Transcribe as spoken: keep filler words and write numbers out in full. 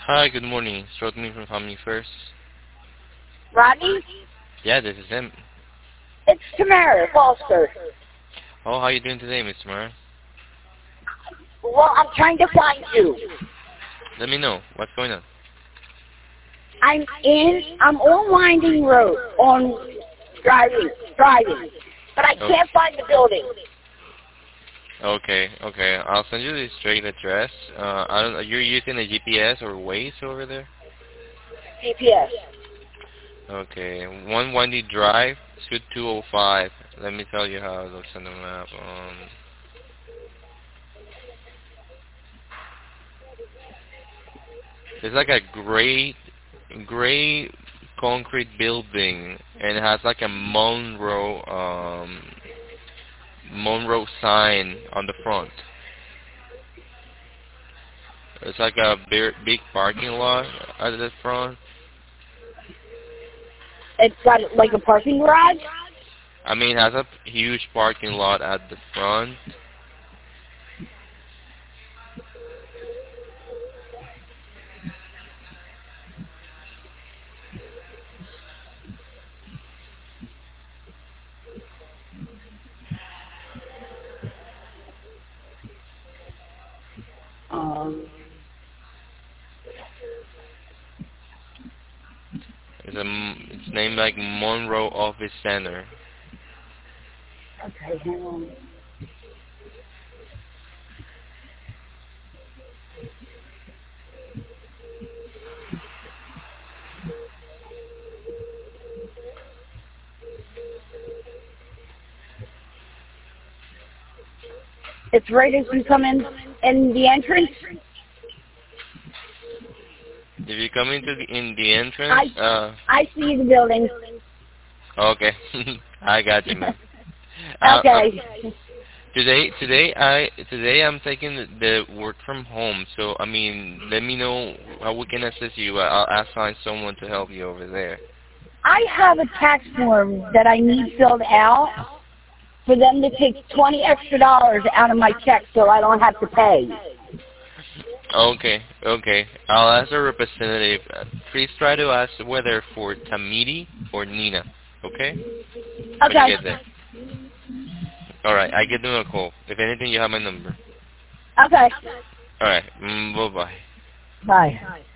Hi, good morning. It's me from Family First. Rodney? Yeah, this is him. It's Tamara Foster. Oh, how you doing today, Mister Mara? Well, I'm trying to find you. Let me know. What's going on? I'm in, I'm on Winding Road, on driving, driving, but I can't Okay. find the building. Okay, okay. I'll send you the straight address. Uh, I don't. You're using a G P S or Waze over there? G P S. Okay. One Windy Drive, Suite two oh five. Let me tell you how it looks on the map. Um, it's like a gray, gray concrete building, and it has like a Monroe, um, Monroe sign on the front. It's like a big, big parking lot at the front. It's got like a parking garage? I mean, it has a huge parking lot at the front. Um, It's a, m- it's named like Monroe Office Center. okay, hang on. It's right as you come in, in the entrance. If you come into the, in the entrance, I, uh, I see the building. okay, I got you, man. Uh, uh, Okay. today, today, I today I'm taking the, the work from home. So I mean, let me know how we can assist you. I'll, I'll assign someone to help you over there. I have a tax form that I need filled out for them to take twenty extra dollars out of my check so I don't have to pay. Okay, okay. I'll ask a representative. Uh, Please try to ask whether for Tamiti or Nina. Okay? When you Okay. get there. All right. I give them a call. If anything, you have my number. Okay. All right. Mm, bye bye. Bye.